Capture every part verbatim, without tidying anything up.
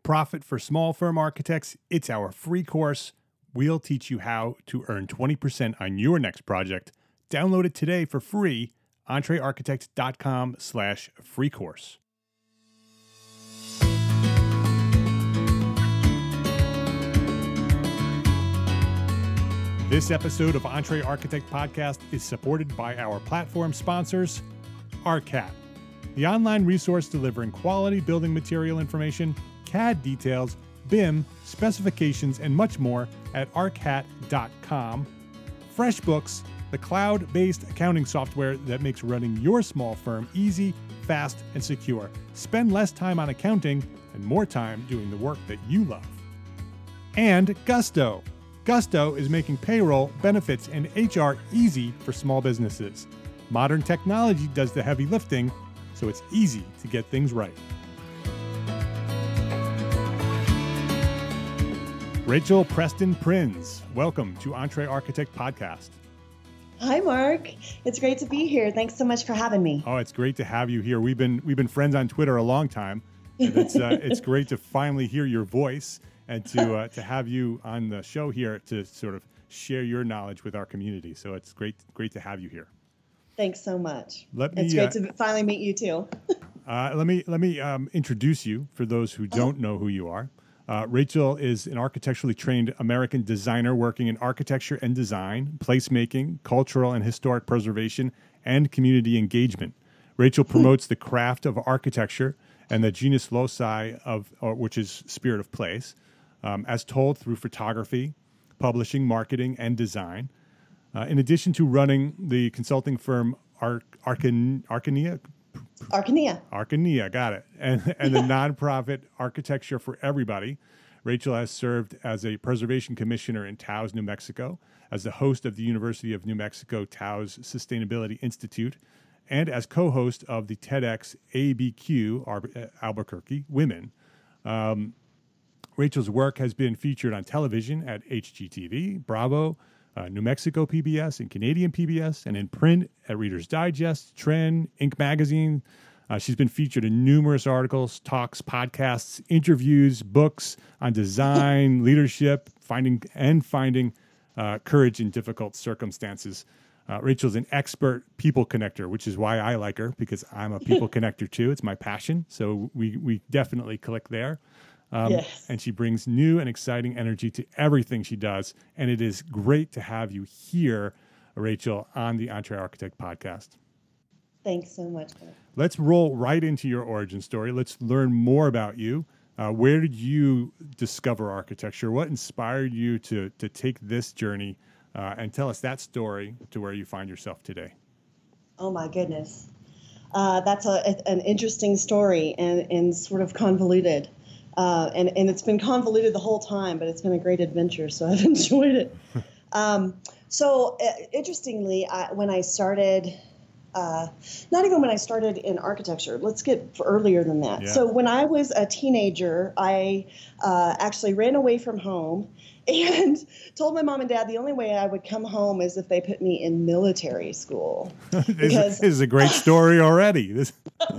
Profit for Small Firm Architects. It's our free course. We'll teach you how to earn twenty percent on your next project. Download it today for free. EntreArchitect.com slash free course. This episode of Entre Architect Podcast is supported by our platform sponsors, ARCAT, the online resource delivering quality building material information, C A D details, B I M, specifications, and much more at arcat dot com. FreshBooks, the cloud-based accounting software that makes running your small firm easy, fast, and secure. Spend less time on accounting and more time doing the work that you love. And Gusto. Gusto is making payroll, benefits, and H R easy for small businesses. Modern technology does the heavy lifting, so it's easy to get things right. Rachel Preston Prinz, welcome to Entre Architect Podcast. Hi, Mark. It's great to be here. Thanks so much for having me. Oh, it's great to have you here. We've been we've been friends on Twitter a long time, and it's uh, it's great to finally hear your voice and to uh, to have you on the show here to sort of share your knowledge with our community. So it's great great to have you here. Thanks so much. Let me, it's great uh, to finally meet you too. uh, let me let me um, introduce you for those who don't know who you are. Uh, Rachel is an architecturally trained American designer working in architecture and design, placemaking, cultural and historic preservation, and community engagement. Rachel promotes the craft of architecture and the genus loci of, or, which is spirit of place, um, as told through photography, publishing, marketing, and design. Uh, in addition to running the consulting firm Ar- Arcan- Arcania, Arcania. Arcania, got it. And, and the nonprofit Architecture for Everybody. Rachel has served as a preservation commissioner in Taos, New Mexico, as the host of the University of New Mexico Taos Sustainability Institute, and as co-host of the TEDx A B Q Albuquerque Women. Um, Rachel's work has been featured on television at H G T V, Bravo, Uh, New Mexico P B S and Canadian P B S, and in print at Reader's Digest, Trend, Inc magazine. Uh, she's been featured in numerous articles, talks, podcasts, interviews, books on design, leadership, finding and finding uh, courage in difficult circumstances. Uh, Rachel's an expert people connector, which is why I like her, because I'm a people connector too. It's my passion, so we we definitely click there. Um, yes. And she brings new and exciting energy to everything she does. And it is great to have you here, Rachel, on the Entre Architect Podcast. Thanks so much. Let's roll right into your origin story. Let's learn more about you. Uh, where did you discover architecture? What inspired you to to take this journey? Uh, and tell us that story to where you find yourself today. Oh, my goodness. Uh, that's a, an interesting story and, and sort of convoluted. Uh, and, and it's been convoluted the whole time, but it's been a great adventure, so I've enjoyed it. um, so uh, interestingly, I, when I started, uh, not even when I started in architecture, let's get earlier than that. Yeah. So when I was a teenager, I uh, actually ran away from home and told my mom and dad the only way I would come home is if they put me in military school. Because, this is a great story already. This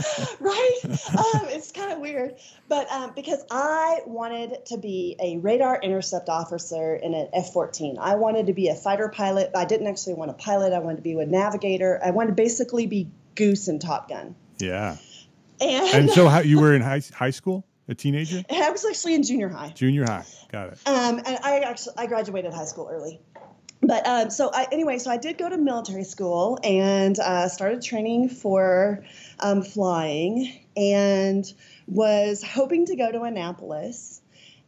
right? Um, it's kind of weird. But um, because I wanted to be a radar intercept officer in an F fourteen. I wanted to be a fighter pilot. I didn't actually want to pilot. I wanted to be a navigator. I wanted to basically be Goose in Top Gun. Yeah. And, and so how, you were in high, high school, a teenager? I was actually in junior high. Junior high. Got it. Um, and I actually I graduated high school early. But um, so I, anyway, so I did go to military school and uh, started training for um, flying and was hoping to go to Annapolis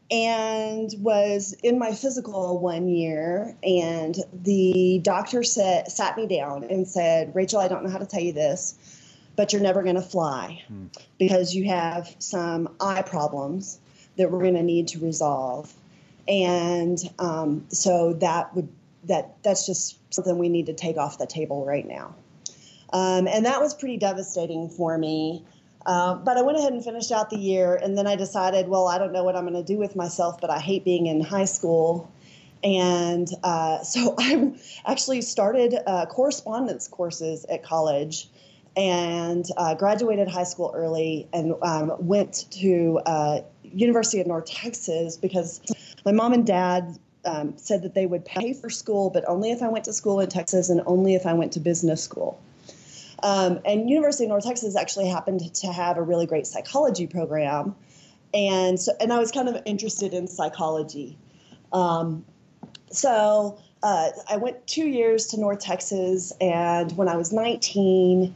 and was in my physical one year. And the doctor said, sat me down and said, Rachel, I don't know how to tell you this, but you're never going to fly hmm. because you have some eye problems that we're going to need to resolve. And um, so that would that that's just something we need to take off the table right now. Um, and that was pretty devastating for me. Uh, but I went ahead and finished out the year. And then I decided, well, I don't know what I'm going to do with myself, but I hate being in high school. And uh, so I actually started uh, correspondence courses at college and uh, graduated high school early and um, went to uh, University of North Texas because my mom and dad um, said that they would pay for school, but only if I went to school in Texas and only if I went to business school. Um, and University of North Texas actually happened to have a really great psychology program. And so, and I was kind of interested in psychology. Um, so uh, I went two years to North Texas, and when I was nineteen,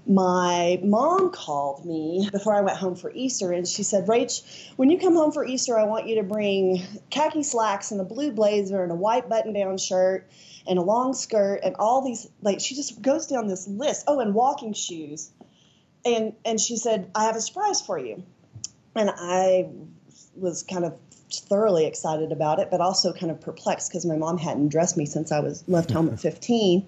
my mom called me before I went home for Easter, and she said, Rach, when you come home for Easter, I want you to bring khaki slacks and a blue blazer and a white button-down shirt and a long skirt and all these, like, she just goes down this list. Oh, and walking shoes. And and she said, I have a surprise for you. And I was kind of thoroughly excited about it, but also kind of perplexed because my mom hadn't dressed me since I was left home at fifteen.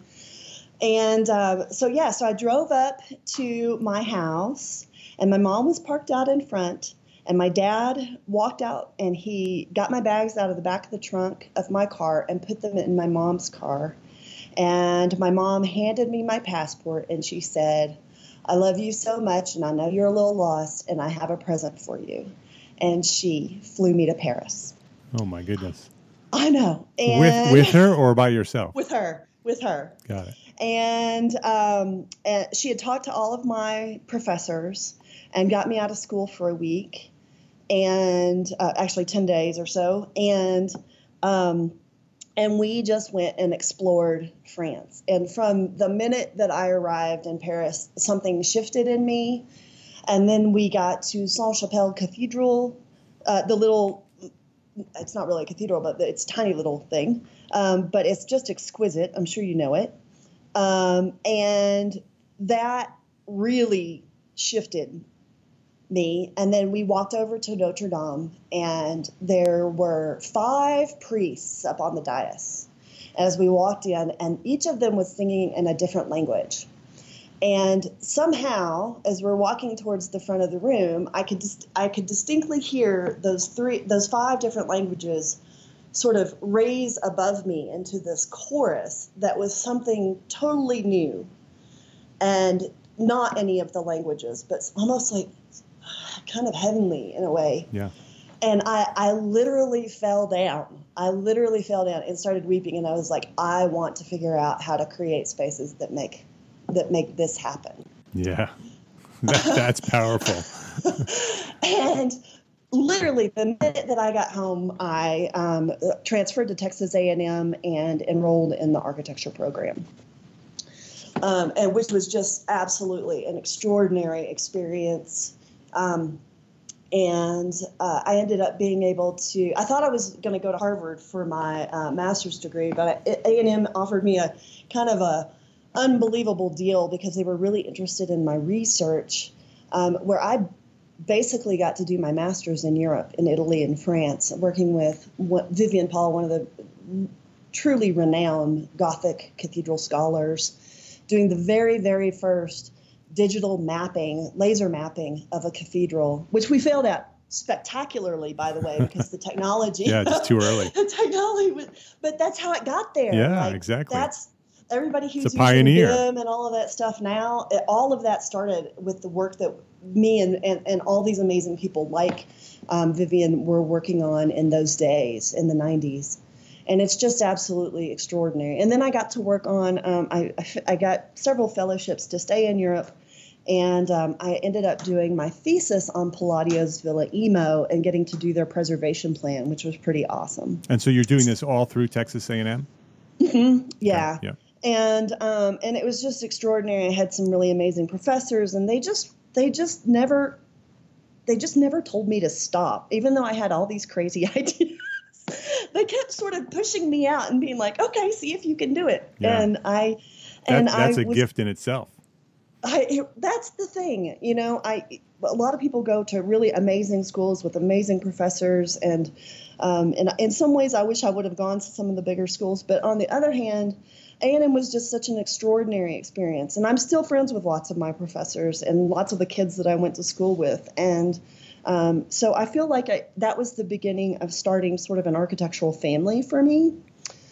And uh, so, yeah, so I drove up to my house, and my mom was parked out in front, and my dad walked out, and he got my bags out of the back of the trunk of my car and put them in my mom's car. And my mom handed me my passport, and she said, I love you so much, and I know you're a little lost, and I have a present for you. And she flew me to Paris. Oh, my goodness. I know. And with with her or by yourself? With her. With her. Got it. And, um, and she had talked to all of my professors and got me out of school for a week, and uh, actually ten days or so. And um, and we just went and explored France. And from the minute that I arrived in Paris, something shifted in me. And then we got to Sainte-Chapelle Cathedral, uh, the little, it's not really a cathedral, but it's a tiny little thing. Um, but it's just exquisite. I'm sure you know it. Um, and that really shifted me. And then we walked over to Notre Dame, and there were five priests up on the dais as we walked in, and each of them was singing in a different language. And somehow, as we're walking towards the front of the room, I could just, I could distinctly hear those three, those five different languages sort of raise above me into this chorus that was something totally new, and not any of the languages, but almost like kind of heavenly in a way. Yeah. And I, I literally fell down. I literally fell down and started weeping. And I was like, I want to figure out how to create spaces that make that make this happen. Yeah, that, that's powerful. And literally, the minute that I got home, I um, transferred to Texas A and M and enrolled in the architecture program, um, and which was just absolutely an extraordinary experience. Um, and uh, I ended up being able to, I thought I was going to go to Harvard for my uh, master's degree, but A and M offered me a kind of a unbelievable deal because they were really interested in my research, um, where I basically got to do my master's in Europe, in Italy and France, working with Vivian Paul, one of the truly renowned Gothic cathedral scholars, doing the very, very first digital mapping, laser mapping of a cathedral, which we failed at spectacularly, by the way, because the technology. Yeah, just too early. The technology, was, but that's how it got there. Yeah, like, exactly. That's everybody who's it's a pioneer. using B I M and all of that stuff now. It, all of that started with the work that me and, and, and all these amazing people like um, Vivian were working on in those days in the nineties. And it's just absolutely extraordinary. And then I got to work on, um, I, I got several fellowships to stay in Europe. And um, I ended up doing my thesis on Palladio's Villa Emo and getting to do their preservation plan, which was pretty awesome. And so you're doing this all through Texas A and M? Mm-hmm. Yeah. Okay. Yeah. And um, and it was just extraordinary. I had some really amazing professors, and they just they just never they just never told me to stop, even though I had all these crazy ideas. They kept sort of pushing me out and being like, "Okay, see if you can do it." Yeah. And I and that, that's I a was, gift in itself. I, it, that's the thing, you know. I a lot of people go to really amazing schools with amazing professors, and um, and in some ways, I wish I would have gone to some of the bigger schools. But on the other hand, A and M was just such an extraordinary experience, and I'm still friends with lots of my professors and lots of the kids that I went to school with, and um, so I feel like I, that was the beginning of starting sort of an architectural family for me,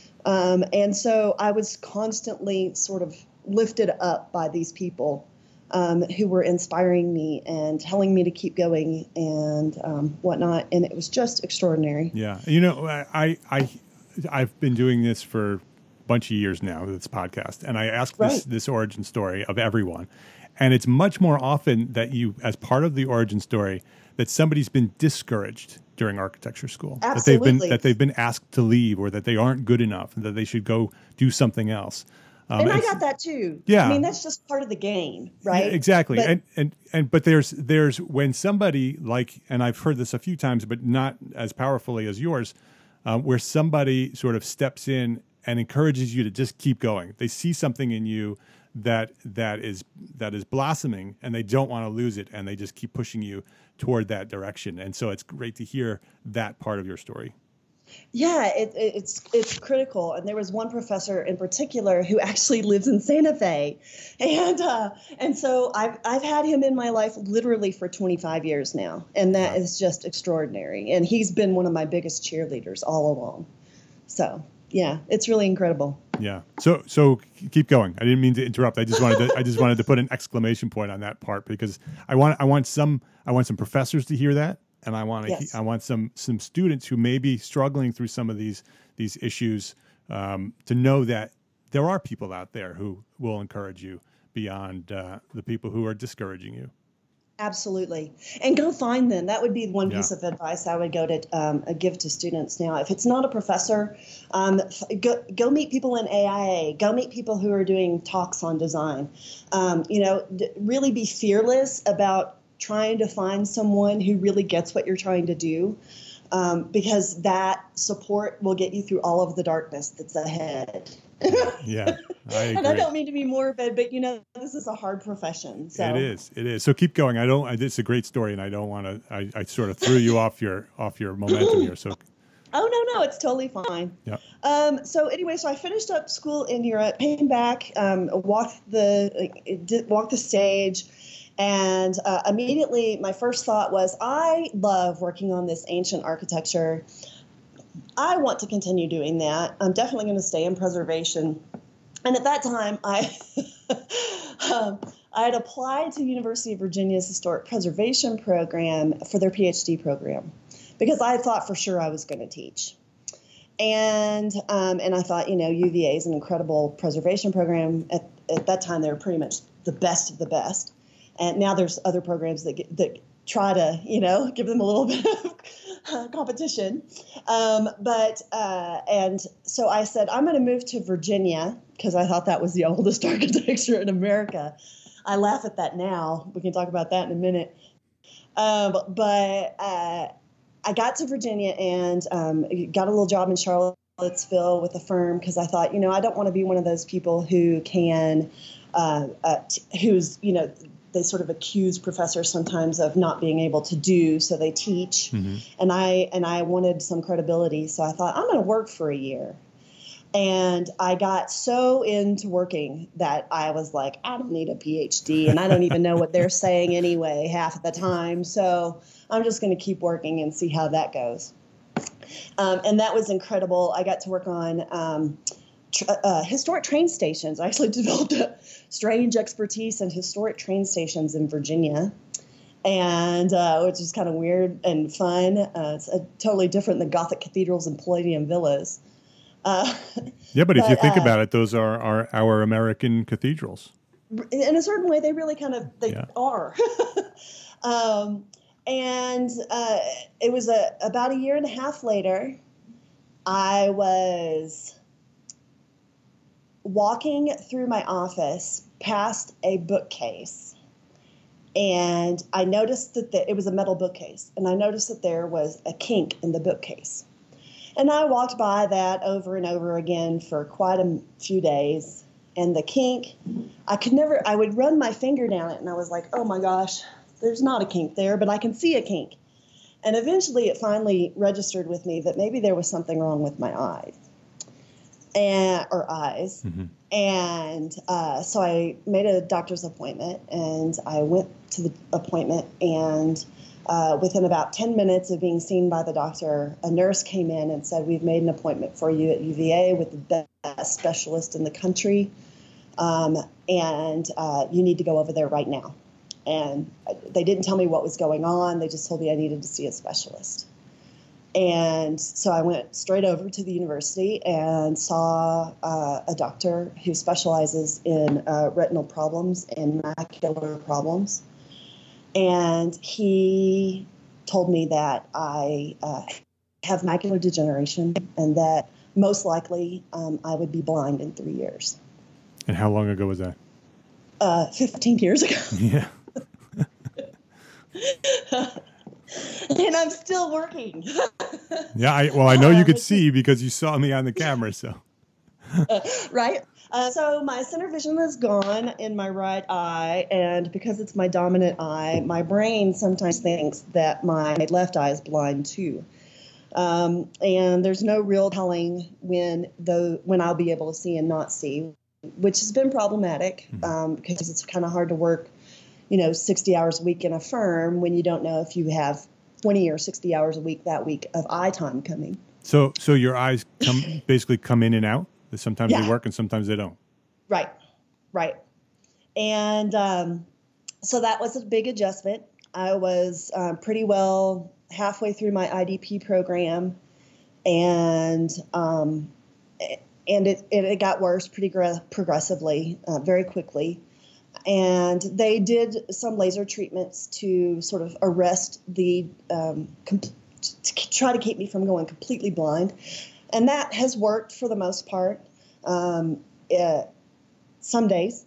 um, and so I was constantly sort of lifted up by these people um, who were inspiring me and telling me to keep going and um, whatnot. And it was just extraordinary. Yeah. You know, I, I, I've been doing this for a bunch of years now, this podcast, and I ask this, Right. this origin story of everyone. And it's much more often that you, as part of the origin story, that somebody's been discouraged during architecture school, Absolutely. that they've been that they've been asked to leave, or that they aren't good enough, and that they should go do something else. Um, and I it's- got that too. Yeah. I mean, that's just part of the game, right? Yeah, exactly. But- and, and and but there's there's when somebody like, and I've heard this a few times, but not as powerfully as yours, um, where somebody sort of steps in and encourages you to just keep going. They see something in you that that is that is blossoming, and they don't want to lose it, and they just keep pushing you toward that direction. And so it's great to hear that part of your story. Yeah, it, it, it's it's critical. And there was one professor in particular who actually lives in Santa Fe, and uh, and so I've I've had him in my life literally for twenty-five years now, and that Wow. is just extraordinary. And he's been one of my biggest cheerleaders all along. So yeah, it's really incredible. Yeah. So so keep going. I didn't mean to interrupt. I just wanted to I just wanted to put an exclamation point on that part, because I want I want some I want some professors to hear that, and I want to Yes. I want some some students who may be struggling through some of these these issues um, to know that there are people out there who will encourage you beyond uh, the people who are discouraging you. Absolutely. And go find them. That would be one Yeah. piece of advice I would go to um, uh, give to students now. If it's not a professor, um, f- go, go meet people in A I A. Go meet people who are doing talks on design. Um, you know, d- really be fearless about trying to find someone who really gets what you're trying to do, um, because that support will get you through all of the darkness that's ahead. Yeah, I agree. And I don't mean to be morbid, but you know, this is a hard profession. So. It is. It is. So keep going. I don't. I, it's a great story, and I don't want to. I, I sort of threw you off your off your momentum here. So Oh, no, no, it's totally fine. yeah. Um, so anyway, so I finished up school in Europe, came back, um, walked the uh, did, walked the stage, and uh, immediately my first thought was, I love working on this ancient architecture. I want to continue doing that. I'm definitely going to stay in preservation. And at that time, I um, I had applied to University of Virginia's Historic Preservation program for their PhD program, because I thought for sure I was going to teach. And um, and I thought, you know, U V A is an incredible preservation program. At, at that time, they were pretty much the best of the best. And now there's other programs that get, that try to, you know, give them a little bit of competition. Um, but uh, and so I said, I'm going to move to Virginia, because I thought that was the oldest architecture in America. I laugh at that now. We can talk about that in a minute. Um, but uh, I got to Virginia and um, got a little job in Charlottesville with a firm, because I thought, you know, I don't want to be one of those people who can, uh, uh, t- who's, you know, they sort of accuse professors sometimes of not being able to do, so they teach. Mm-hmm. And I and I wanted some credibility, so I thought, I'm going to work for a year. And I got so into working that I was like, I don't need a PhD, and I don't even know what they're saying anyway half of the time. So I'm just going to keep working and see how that goes. Um, and that was incredible. I got to work on um, tr- uh, historic train stations. I actually developed a strange expertise in historic train stations in Virginia, and uh, which is kind of weird and fun. Uh, it's uh, totally different than Gothic cathedrals and Palladian villas. Uh, Yeah, but if you But, think uh, about it, those are, are our American cathedrals. in a certain way, they really kind of they Yeah. are. um, and uh, it was a about a year and a half later, I was walking through my office past a bookcase, and I noticed that the, it was a metal bookcase, and I noticed that there was a kink in the bookcase. And I walked by that over and over again for quite a few days. And the kink, I could never, I would run my finger down it, and I was like, oh my gosh, there's not a kink there, but I can see a kink. And eventually it finally registered with me that maybe there was something wrong with my eyes. And, or eyes. Mm-hmm. And uh, so I made a doctor's appointment, and I went to the appointment, and uh, within about ten minutes of being seen by the doctor, a nurse came in and said, we've made an appointment for you at U V A with the best specialist in the country. um, and uh, you need to go over there right now. And they didn't tell me what was going on. They just told me I needed to see a specialist. And so I went straight over to the university and saw uh, a doctor who specializes in uh, retinal problems and macular problems. And he told me that I uh, have macular degeneration and that most likely um, I would be blind in three years. And how long ago was that? Uh, fifteen years ago. Yeah. And I'm still working. Yeah. I, well, I know you could see because you saw me on the camera. So. uh, right. Uh, so my center vision is gone in my right eye, and because it's my dominant eye, my brain sometimes thinks that my left eye is blind too. Um, and there's no real telling when the when I'll be able to see and not see, which has been problematic um, because it's kind of hard to work, you know, sixty hours a week in a firm when you don't know if you have twenty or sixty hours a week that week of eye time coming. So, so your eyes come basically come in and out. Sometimes Yeah. they work and sometimes they don't. Right, right. And um, so that was a big adjustment. I was um, pretty well halfway through my I D P program, and um, and it, it got worse pretty gr- progressively, uh, very quickly. And they did some laser treatments to sort of arrest the, um, com- to try to keep me from going completely blind. And that has worked for the most part. Um, uh, some days,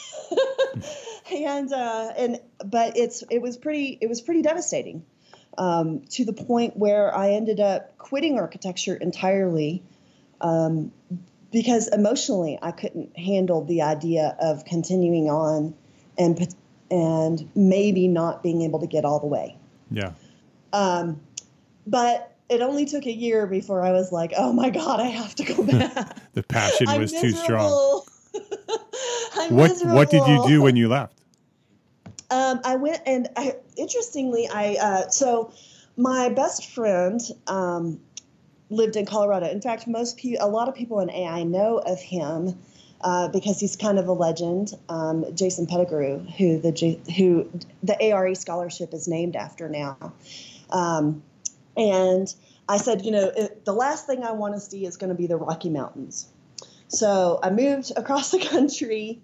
and uh, and but it's it was pretty it was pretty devastating um, to the point where I ended up quitting architecture entirely um, because emotionally I couldn't handle the idea of continuing on and and maybe not being able to get all the way. Yeah. Um, but it only took a year before I was like, oh my God, I have to go back. The passion I'm was miserable. too strong. I'm What miserable. What did you do when you left? Um, I went and I, interestingly, I uh, so my best friend um, lived in Colorado. In fact, most pe- a lot of people in A I know of him uh, because he's kind of a legend. Um, Jason Pettigrew, who the J- who the A R E scholarship is named after now. Um, And I said, you know, it, the last thing I want to see is going to be the Rocky Mountains. So I moved across the country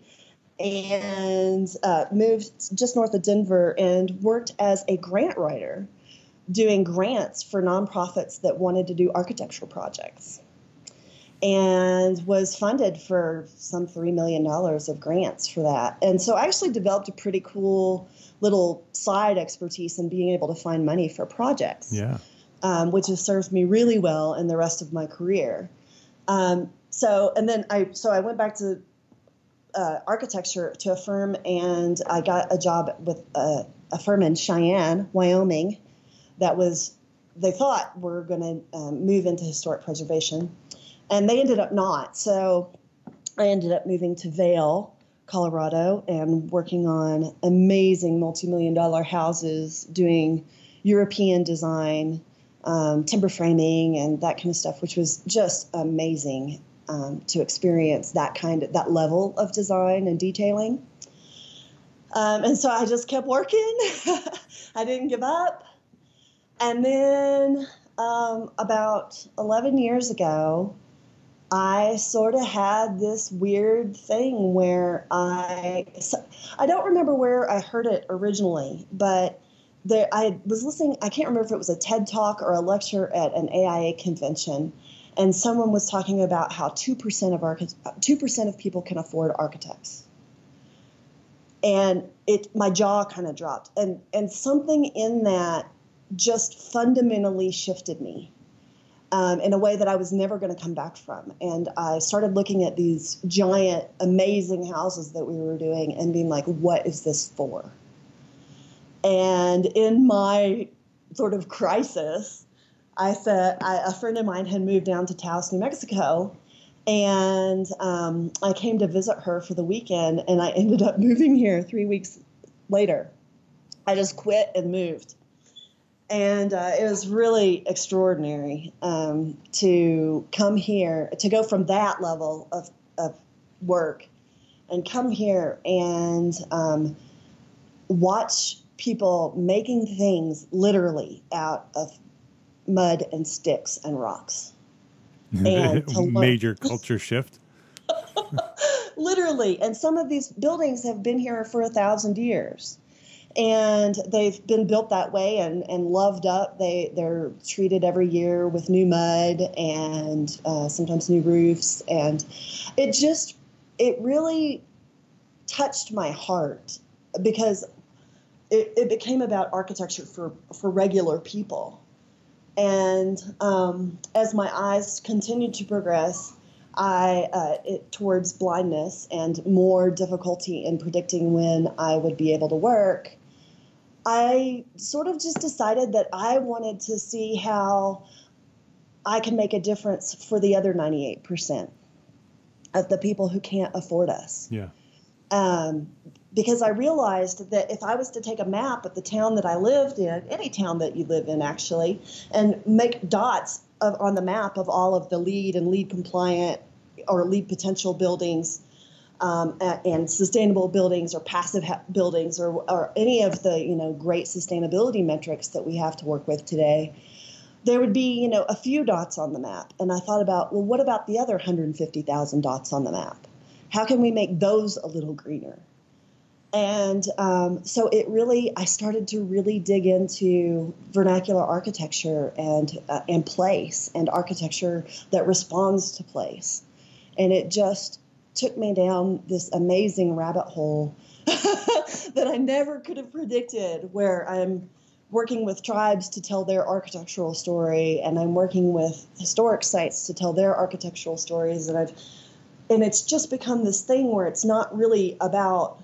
and uh, moved just north of Denver and worked as a grant writer, doing grants for nonprofits that wanted to do architectural projects, and was funded for some three million dollars of grants for that. And so I actually developed a pretty cool little side expertise in being able to find money for projects. Yeah. Um, which has served me really well in the rest of my career. Um, so, and then I, so I went back to uh, architecture to a firm, and I got a job with a, a firm in Cheyenne, Wyoming, that was, they thought were going to um, move into historic preservation, and they ended up not. So I ended up moving to Vail, Colorado, and working on amazing multi-million dollar houses, doing European design, Um, timber framing and that kind of stuff, which was just amazing um, to experience that kind of that level of design and detailing. Um, and so I just kept working. I didn't give up. And then um, about eleven years ago, I sort of had this weird thing where I I don't remember where I heard it originally, but There, I was listening, I can't remember if it was a TED Talk or a lecture at an A I A convention, and someone was talking about how two percent of archi- two percent of people can afford architects. And it, my jaw kind of dropped. And, and something in that just fundamentally shifted me um, in a way that I was never going to come back from. And I started looking at these giant, amazing houses that we were doing and being like, what is this for? And in my sort of crisis, I said, I, a friend of mine had moved down to Taos, New Mexico, and um, I came to visit her for the weekend, and I ended up moving here three weeks later. I just quit and moved. And uh, it was really extraordinary um, to come here, to go from that level of, of work and come here and um, watch people making things literally out of mud and sticks and rocks. And to major culture shift. Literally. And some of these buildings have been here for a thousand years. And they've been built that way and, and loved up. They, they're treated every year with new mud and uh, sometimes new roofs. And it just, it really touched my heart because it, it became about architecture for, for regular people. And um, as my eyes continued to progress, I uh, it, towards blindness and more difficulty in predicting when I would be able to work, I sort of just decided that I wanted to see how I can make a difference for the other ninety-eight percent of the people who can't afford us. Yeah. Um, because I realized that if I was to take a map of the town that I lived in, any town that you live in actually, and make dots of, on the map of all of the LEED and LEED compliant or LEED potential buildings, um, and sustainable buildings or passive ha- buildings or, or any of the, you know, great sustainability metrics that we have to work with today, there would be, you know, a few dots on the map. And I thought about, well, what about the other one hundred fifty thousand dots on the map? How can we make those a little greener? And um, so it really, I started to really dig into vernacular architecture and uh, and place and architecture that responds to place. And it just took me down this amazing rabbit hole that I never could have predicted, where I'm working with tribes to tell their architectural story, and I'm working with historic sites to tell their architectural stories. And I've, and it's just become this thing where it's not really about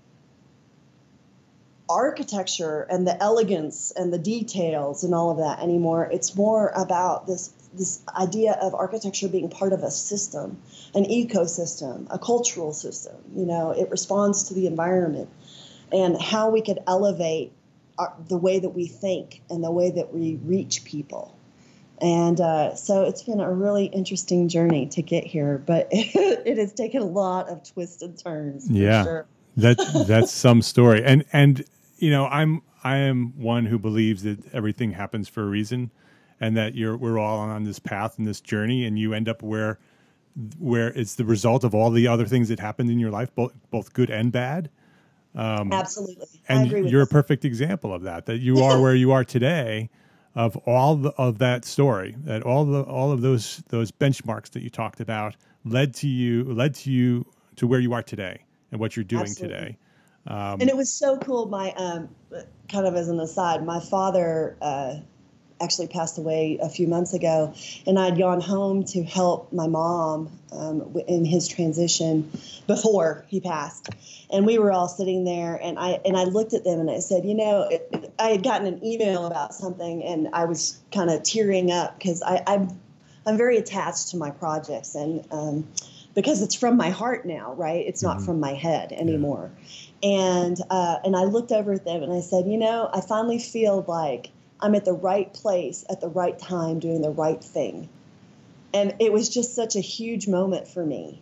architecture and the elegance and the details and all of that anymore. It's more about this this idea of architecture being part of a system, an ecosystem, a cultural system. You know, it responds to the environment, and how we could elevate our, the way that we think and the way that we reach people. And uh, so it's been a really interesting journey to get here, but it, it has taken a lot of twists and turns. Yeah, for sure. that that's some story. And and you know, I'm I am one who believes that everything happens for a reason, and that you're we're all on this path and this journey, and you end up where where it's the result of all the other things that happened in your life, both both good and bad. Um, Absolutely, and I agree with you're this. a perfect example of that. That you are where you are today, of all the, of that story. That all the all of those those benchmarks that you talked about led to you led to you to where you are today and what you're doing Absolutely. today. Um, And it was so cool. My um, kind of as an aside, my father uh, actually passed away a few months ago, and I'd gone home to help my mom um, in his transition before he passed. And we were all sitting there, and I and I looked at them and I said, you know, it, I had gotten an email about something, and I was kind of tearing up because I I'm, I'm very attached to my projects, and um, because it's from my heart now, right? It's not Mhm. from my head anymore. Yeah. And uh, and I looked over at them and I said, you know, I finally feel like I'm at the right place at the right time doing the right thing. And it was just such a huge moment for me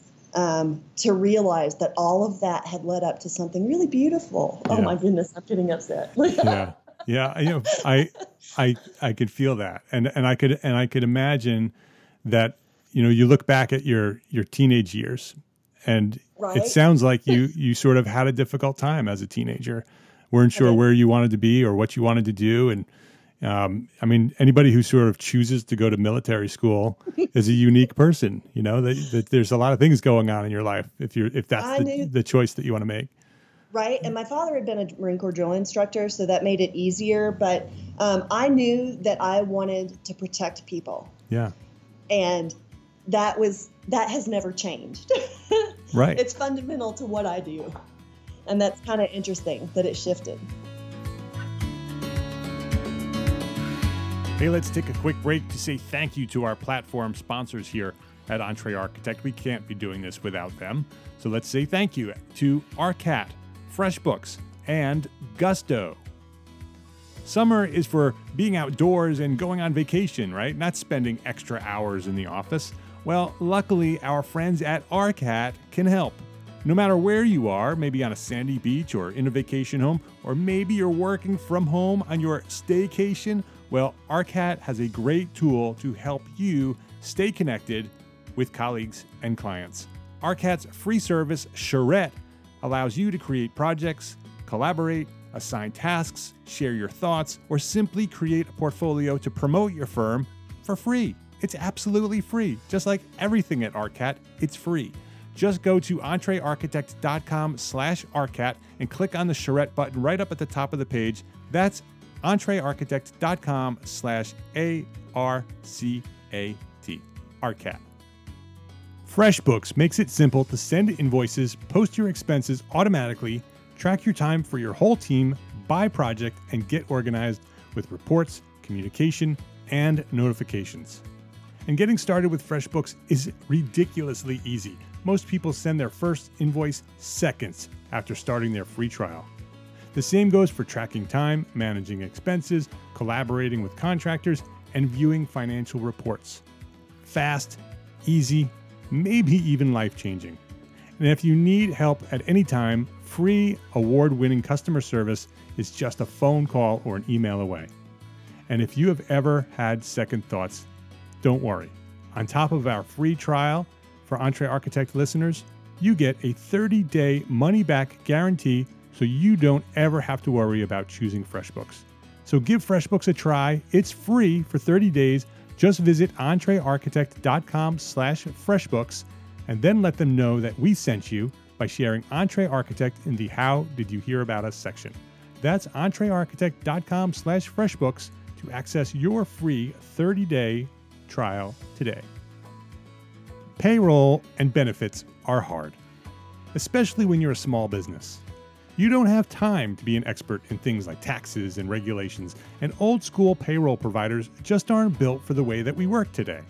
um, to realize that all of that had led up to something really beautiful. Yeah. Oh, my goodness, I'm getting upset. yeah, yeah, you know, I, I, I could feel that, and and I could and I could imagine that. You know, you look back at your your teenage years, and Right. it sounds like you you sort of had a difficult time as a teenager. Weren't sure where you wanted to be or what you wanted to do, and um, I mean, anybody who sort of chooses to go to military school is a unique person. You know, that, that there's a lot of things going on in your life if you're if that's I the, knew- the choice that you want to make. Right. And my father had been a Marine Corps drill instructor, so that made it easier. But um, I knew that I wanted to protect people. Yeah. And that was that has never changed. Right. It's fundamental to what I do. And that's kind of interesting that it shifted. Hey, let's take a quick break to say thank you to our platform sponsors here at Entre Architect. We can't be doing this without them. So let's say thank you to ARCAT, FreshBooks, and Gusto. Summer is for being outdoors and going on vacation, right? Not spending extra hours in the office. Well, luckily, our friends at ARCAT can help. No matter where you are, maybe on a sandy beach or in a vacation home, or maybe you're working from home on your staycation, well, ARCAT has a great tool to help you stay connected with colleagues and clients. ARCAT's free service, Charrette, allows you to create projects, collaborate, assign tasks, share your thoughts, or simply create a portfolio to promote your firm for free. It's absolutely free. Just like everything at ARCAT, it's free. Just go to entrearchitect.com slash ARCAT and click on the Charrette button right up at the top of the page. That's entrearchitect.com slash A-R-C-A-T, ARCAT. FreshBooks makes it simple to send invoices, post your expenses automatically, track your time for your whole team, buy project, and get organized with reports, communication, and notifications. And getting started with FreshBooks is ridiculously easy. Most people send their first invoice seconds after starting their free trial. The same goes for tracking time, managing expenses, collaborating with contractors, and viewing financial reports. Fast, easy, maybe even life-changing. And if you need help at any time, free award-winning customer service is just a phone call or an email away. And if you have ever had second thoughts, don't worry. On top of our free trial for EntreArchitect listeners, you get a thirty-day money-back guarantee so you don't ever have to worry about choosing FreshBooks. So give FreshBooks a try. It's free for thirty days. Just visit entrearchitect.com slash FreshBooks and then let them know that we sent you by sharing EntreArchitect in the How Did You Hear About Us section. That's entrearchitect.com slash FreshBooks to access your free thirty-day trial today. Payroll and benefits are hard, especially when you're a small business. You don't have time to be an expert in things like taxes and regulations, and old school payroll providers just aren't built for the way that we work today.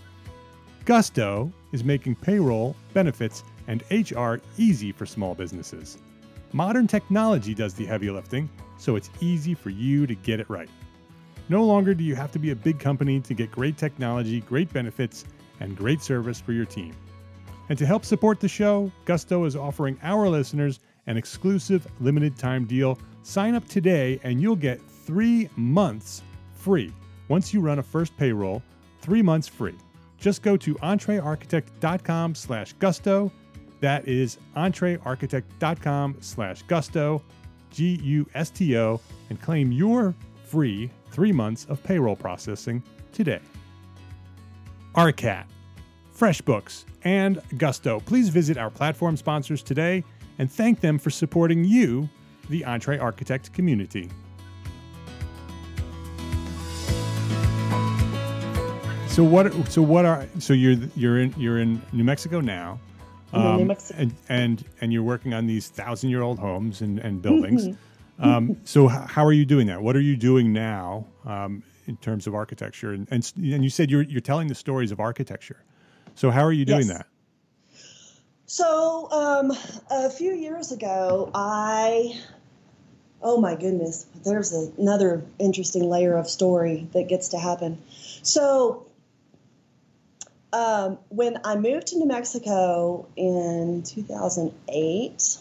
Gusto is making payroll, benefits, and H R easy for small businesses. Modern technology does the heavy lifting, so it's easy for you to get it right. No longer do you have to be a big company to get great technology, great benefits, and great service for your team. And to help support the show, Gusto is offering our listeners an exclusive limited time deal. Sign up today and you'll get three months free. Once you run a first payroll, three months free. Just go to entrearchitect.com slash gusto. That is entrearchitect.com slash gusto, G U S T O, and claim your free three months of payroll processing today. ARCAT, FreshBooks, and Gusto. Please visit our platform sponsors today and thank them for supporting you, the EntreArchitect community. So what? So what are? So you're you're in you're in New Mexico now, um, New Mexico. and and and you're working on these thousand-year-old homes and, and buildings. um, so h- how are you doing that? What are you doing now um, in terms of architecture? And, and and you said you're you're telling the stories of architecture. So how are you doing yes. that? So um, a few years ago, I, oh my goodness, there's a, another interesting layer of story that gets to happen. So um, when I moved to New Mexico in two thousand eight,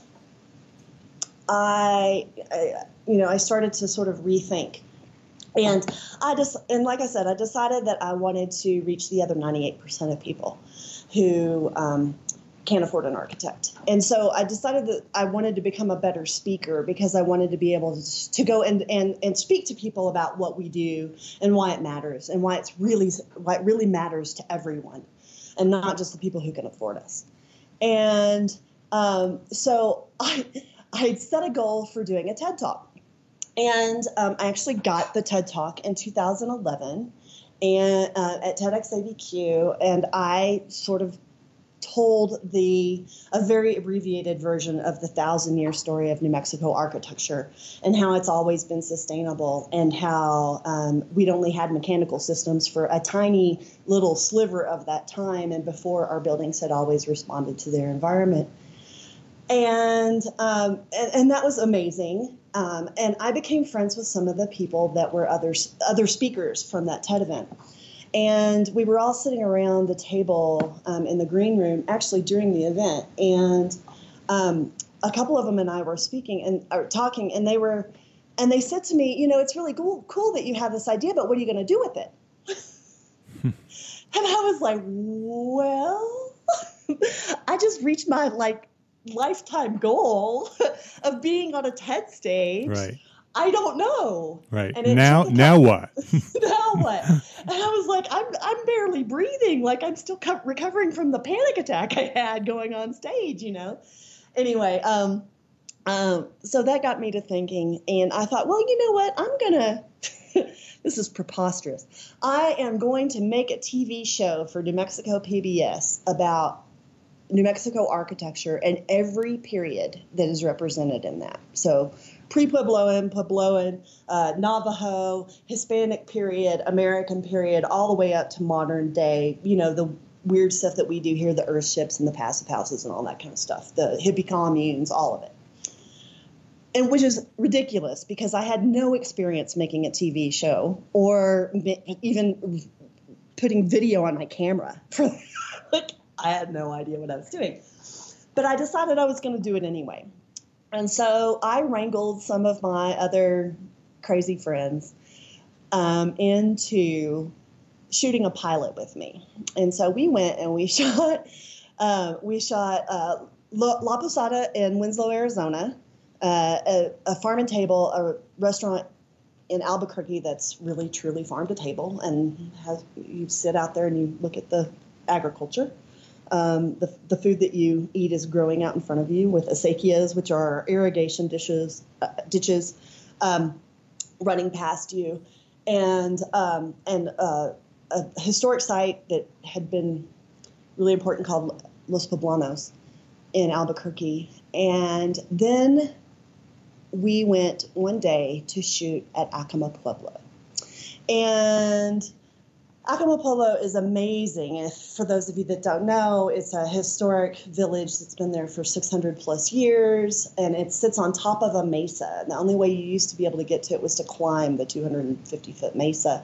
I, I, you know, I started to sort of rethink. And I just, and like I said, I decided that I wanted to reach the other ninety-eight percent of people who um, can't afford an architect. And so I decided that I wanted to become a better speaker because I wanted to be able to, to go and, and, and speak to people about what we do and why it matters and why it's really, why it really matters to everyone and not just the people who can afford us. And um, so I, I set a goal for doing a TED Talk. And um, I actually got the TED Talk in two thousand eleven and uh, at TEDx A B Q, and I sort of told the a very abbreviated version of the thousand-year story of New Mexico architecture and how it's always been sustainable and how um, we'd only had mechanical systems for a tiny little sliver of that time and before our buildings had always responded to their environment. And um, and, and that was amazing. Um, and I became friends with some of the people that were others, other speakers from that TED event. And we were all sitting around the table um, in the green room, actually during the event. And um, a couple of them and I were speaking and or talking, and they were, and they said to me, you know, it's really cool, cool that you have this idea, but what are you going to do with it? And I was like, well, I just reached my like lifetime goal of being on a TED stage. Right. I don't know. Right. And now, now what? Now what? And I was like, I'm, I'm barely breathing. Like I'm still co- recovering from the panic attack I had going on stage, you know? Anyway, um, um, so that got me to thinking, and I thought, well, you know what? I'm going to, this is preposterous. I am going to make a T V show for New Mexico P B S about New Mexico architecture and every period that is represented in that. So pre-Puebloan, Puebloan, uh, Navajo, Hispanic period, American period, all the way up to modern day, you know, the weird stuff that we do here, the earth ships and the passive houses and all that kind of stuff, the hippie communes, all of it. And which is ridiculous because I had no experience making a T V show or even putting video on my camera. Like, I had no idea what I was doing. But I decided I was going to do it anyway. And so I wrangled some of my other crazy friends um, into shooting a pilot with me. And so we went and we shot, uh, we shot uh, La, La Posada in Winslow, Arizona, uh, a, a farm and table, a restaurant in Albuquerque that's really, truly farm to table. And has, you sit out there and you look at the agriculture. Um, the, the food that you eat is growing out in front of you with acequias, which are irrigation dishes, uh, ditches um, running past you, and um, and uh, a historic site that had been really important called Los Poblanos in Albuquerque. And then we went one day to shoot at Acoma Pueblo. And Acoma Pueblo is amazing. If, for those of you that don't know, it's a historic village that's been there for six hundred plus years, and it sits on top of a mesa. And the only way you used to be able to get to it was to climb the two hundred fifty foot mesa.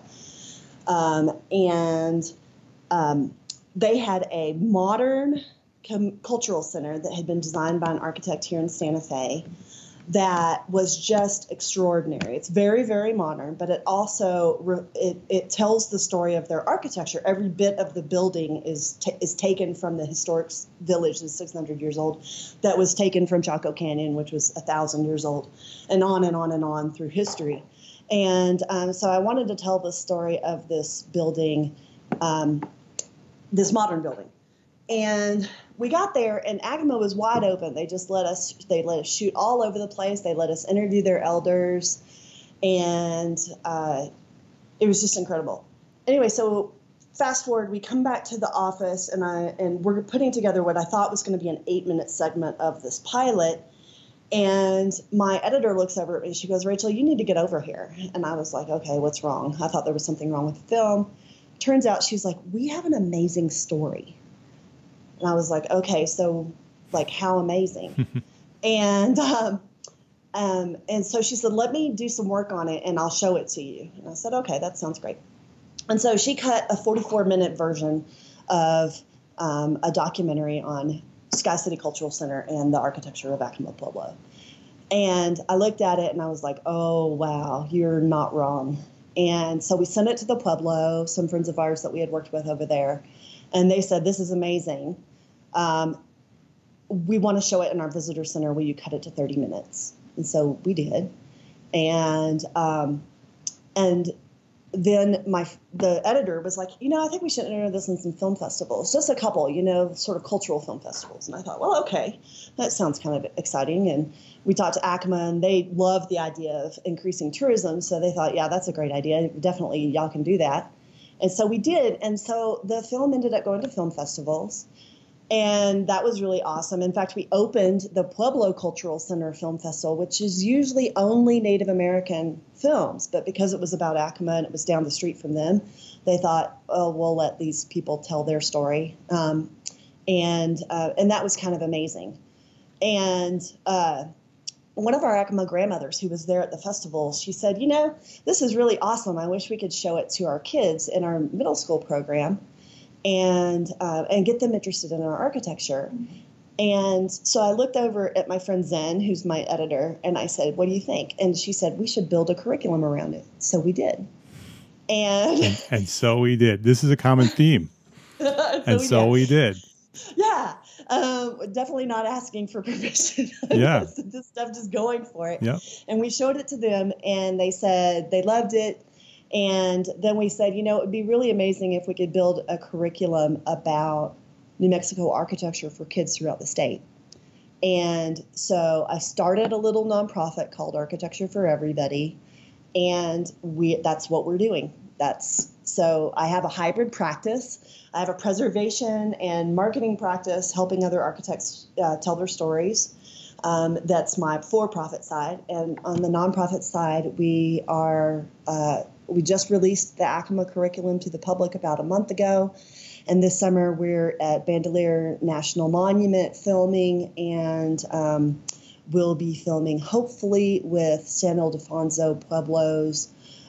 Um, and um, they had a modern com- cultural center that had been designed by an architect here in Santa Fe that was just extraordinary. It's very, very modern, but it also re- it, it tells the story of their architecture. Every bit of the building is t- is taken from the historic village that's six hundred years old, that was taken from Chaco Canyon, which was one thousand years old, and on and on and on through history. And um, so I wanted to tell the story of this building, um, this modern building. And we got there, and Acoma was wide open. They just let us, they let us shoot all over the place. They let us interview their elders, and uh, it was just incredible. Anyway, so fast forward, we come back to the office, and I and we're putting together what I thought was going to be an eight-minute segment of this pilot. And my editor looks over at me, and she goes, "Rachel, you need to get over here." And I was like, "Okay, what's wrong?" I thought there was something wrong with the film. Turns out she's like, "We have an amazing story." And I was like, okay, so like how amazing. and um, um, and so she said, let me do some work on it and I'll show it to you. And I said, okay, that sounds great. And so she cut a forty-four minute version of um, a documentary on Sky City Cultural Center and the architecture of Acoma Pueblo. And I looked at it and I was like, oh, wow, you're not wrong. And so we sent it to the Pueblo, some friends of ours that we had worked with over there. And they said, this is amazing. Um, we want to show it in our visitor center. Will you cut it to thirty minutes? And so we did. And um, and then my the editor was like, you know, I think we should enter this in some film festivals, just a couple, you know, sort of cultural film festivals. And I thought, well, okay, that sounds kind of exciting. And we talked to Acoma, and they loved the idea of increasing tourism. So they thought, yeah, that's a great idea. Definitely, y'all can do that. And so we did. And so the film ended up going to film festivals. And that was really awesome. In fact, we opened the Pueblo Cultural Center Film Festival, which is usually only Native American films. But because it was about Acoma and it was down the street from them, they thought, oh, we'll let these people tell their story. Um, and uh, and that was kind of amazing. And uh, one of our Acoma grandmothers who was there at the festival, she said, you know, this is really awesome. I wish we could show it to our kids in our middle school program and uh, and get them interested in our architecture. And so I looked over at my friend Zen, who's my editor, and I said, what do you think? And she said, we should build a curriculum around it. So we did. And and, and so we did. This is a common theme. so and we so did. we did. Yeah. Um, definitely not asking for permission. Yeah. this, this stuff, just going for it. Yeah. And we showed it to them, and they said they loved it. And then we said, you know, it would be really amazing if we could build a curriculum about New Mexico architecture for kids throughout the state. And so I started a little nonprofit called Architecture for Everybody, and we that's what we're doing. That's so I have a hybrid practice. I have a preservation and marketing practice helping other architects uh, tell their stories. Um, that's my for-profit side. And on the nonprofit side, we are uh, we just released the Acoma curriculum to the public about a month ago. And this summer, we're at Bandelier National Monument filming, and um, we'll be filming, hopefully, with San Ildefonso Pueblo's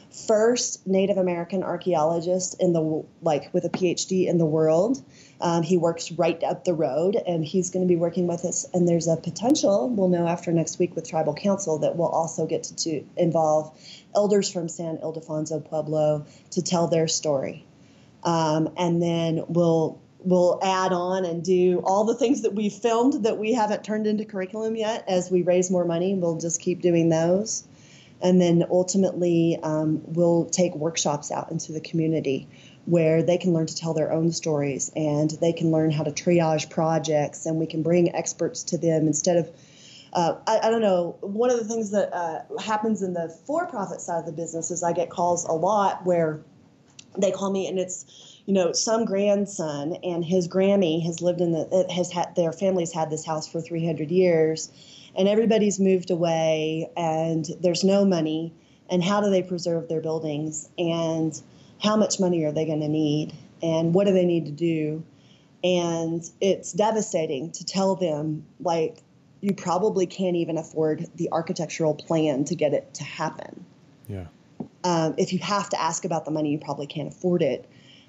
first Native American archaeologist in the like with a P H D in the world. Um, he works right up the road, and he's going to be working with us. And there's a potential, we'll know after next week with Tribal Council, that we'll also get to, to involve elders from San Ildefonso Pueblo to tell their story. Um, and then we'll we'll add on and do all the things that we've filmed that we haven't turned into curriculum yet. As we raise more money, we'll just keep doing those. And then ultimately, um, we'll take workshops out into the community where they can learn to tell their own stories, and they can learn how to triage projects, and we can bring experts to them instead of, uh, I, I don't know, one of the things that uh, happens in the for-profit side of the business is I get calls a lot where they call me, and it's, you know, some grandson and his Grammy has lived in the, has had, their family's had this house for three hundred years, and everybody's moved away, and there's no money, and how do they preserve their buildings, and how much money are they going to need, and what do they need to do? And it's devastating to tell them, like, you probably can't even afford the architectural plan to get it to happen. Yeah. Um, if you have to ask about the money, you probably can't afford it.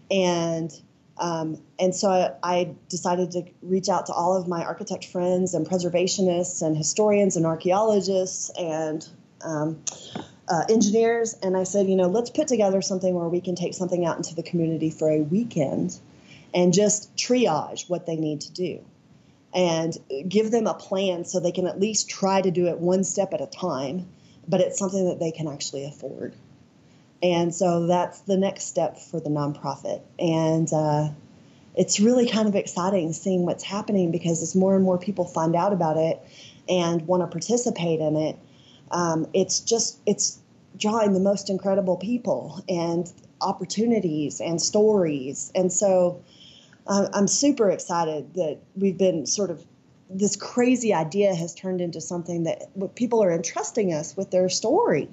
And um, and so I, I decided to reach out to all of my architect friends and preservationists and historians and archaeologists and um, uh, engineers. And I said, you know, let's put together something where we can take something out into the community for a weekend and just triage what they need to do and give them a plan so they can at least try to do it one step at a time, but it's something that they can actually afford. And so that's the next step for the nonprofit. And uh, it's really kind of exciting seeing what's happening, because as more and more people find out about it and want to participate in it, um, it's just, it's drawing the most incredible people and opportunities and stories. And so uh, I'm super excited that we've been sort of, this crazy idea has turned into something that people are entrusting us with their story.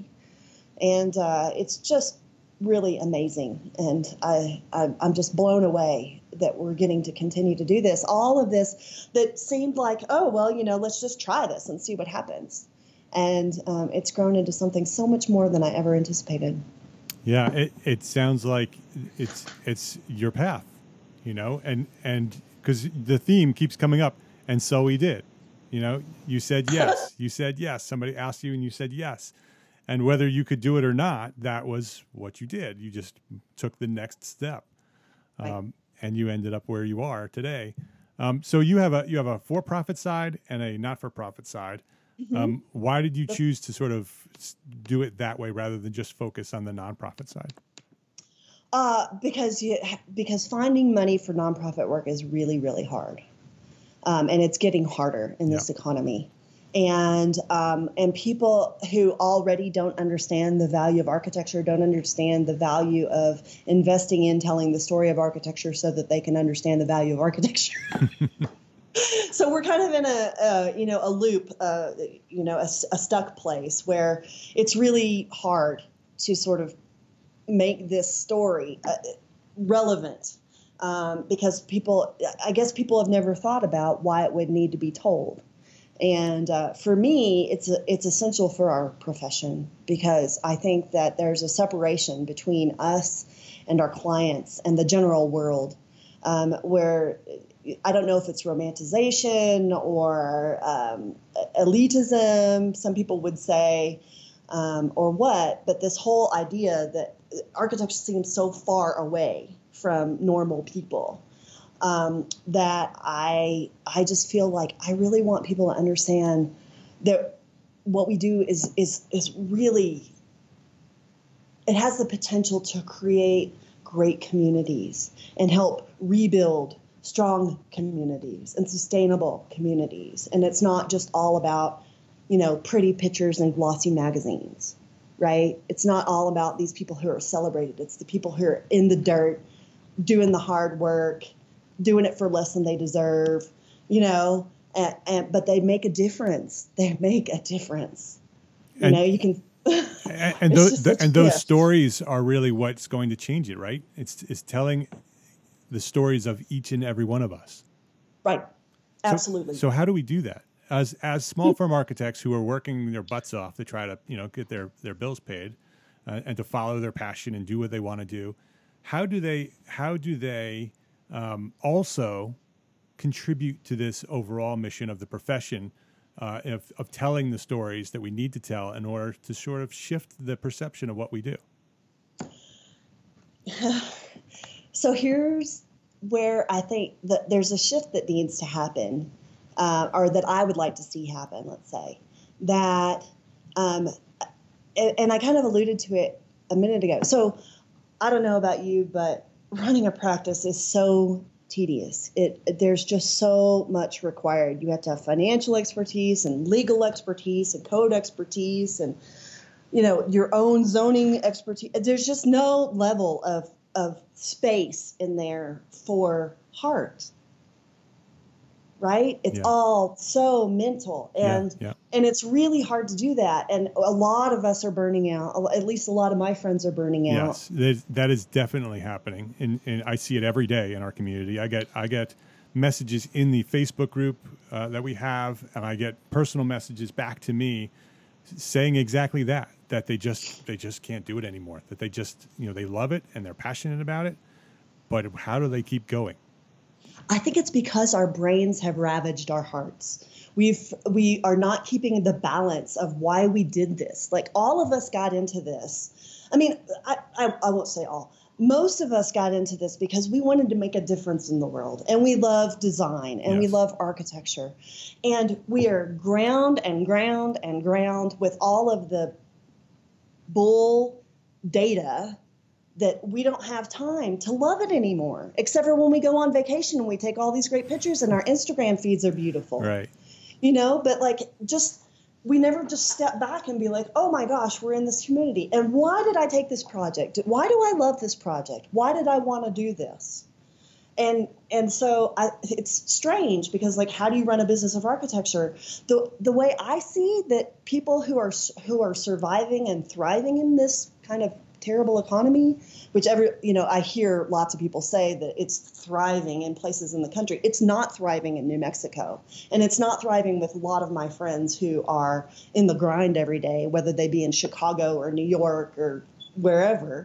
And uh, it's just really amazing. And I, I, I'm just blown away that we're getting to continue to do this. All of this that seemed like, oh, well, you know, let's just try this and see what happens. And um, it's grown into something so much more than I ever anticipated. Yeah, it, it sounds like it's it's your path, you know, and and because the theme keeps coming up. And so we did. You know, you said yes. You said yes. Somebody asked you and you said yes. And whether you could do it or not, that was what you did. You just took the next step, um, right. And you ended up where you are today. Um, so you have a you have a for-profit side and a not-for-profit side. Mm-hmm. Um, why did you choose to sort of do it that way rather than just focus on the nonprofit side? Uh, because you because finding money for nonprofit work is really, really hard, um, and it's getting harder in this yeah. economy. And um, and people who already don't understand the value of architecture, don't understand the value of investing in telling the story of architecture so that they can understand the value of architecture. So we're kind of in a, a you know, a loop, uh, you know, a, a stuck place where it's really hard to sort of make this story uh, relevant um, because people, I guess people have never thought about why it would need to be told. And uh, for me, it's a, it's essential for our profession, because I think that there's a separation between us and our clients and the general world um, where I don't know if it's romanticization or um, elitism, some people would say, um, or what, but this whole idea that architecture seems so far away from normal people um, that I I just feel like I really want people to understand that what we do is is is really, it has the potential to create great communities and help rebuild strong communities and sustainable communities. And it's not just all about, you know, pretty pictures and glossy magazines, right? It's not all about these people who are celebrated. It's the people who are in the dirt, doing the hard work, doing it for less than they deserve, you know, and, and but they make a difference. They make a difference. You and, know, you can. and and those, the, and those stories are really what's going to change it, right? It's it's telling the stories of each and every one of us. Right. Absolutely. So, so how do we do that? As as small firm architects who are working their butts off to try to, you know, get their, their bills paid uh, and to follow their passion and do what they want to do, how do they how do they um, also contribute to this overall mission of the profession uh, of, of telling the stories that we need to tell in order to sort of shift the perception of what we do? So here's where I think that there's a shift that needs to happen, uh, or that I would like to see happen, let's say, that, um, and, and I kind of alluded to it a minute ago. So I don't know about you, but running a practice is so tedious. It there's just so much required. You have to have financial expertise and legal expertise and code expertise and, you know, your own zoning expertise. There's just no level of of space in there for heart, right? It's yeah. all so mental, and yeah, yeah. and it's really hard to do that. And a lot of us are burning out. At least a lot of my friends are burning out. Yes, that is definitely happening, and, and I see it every day in our community. I get I get messages in the Facebook group uh, that we have, and I get personal messages back to me saying exactly that. That they just they just can't do it anymore. That they just, you know, they love it and they're passionate about it, but how do they keep going? I think it's because our brains have ravaged our hearts. We've we are not keeping the balance of why we did this. Like, all of us got into this. I mean, I, I, I won't say all. Most of us got into this because we wanted to make a difference in the world, and we love design, and yes. we love architecture, and we are ground and ground and ground with all of the bull data that we don't have time to love it anymore, except for when we go on vacation and we take all these great pictures and our Instagram feeds are beautiful. Right. You know, but like, just, we never just step back and be like, oh my gosh, we're in this community. And why did I take this project? Why do I love this project? Why did I want to do this? And and so I, it's strange because, like, how do you run a business of architecture? The the way I see that people who are who are surviving and thriving in this kind of terrible economy, which every you know I hear lots of people say that it's thriving in places in the country. It's not thriving in New Mexico, and it's not thriving with a lot of my friends who are in the grind every day, whether they be in Chicago or New York or wherever.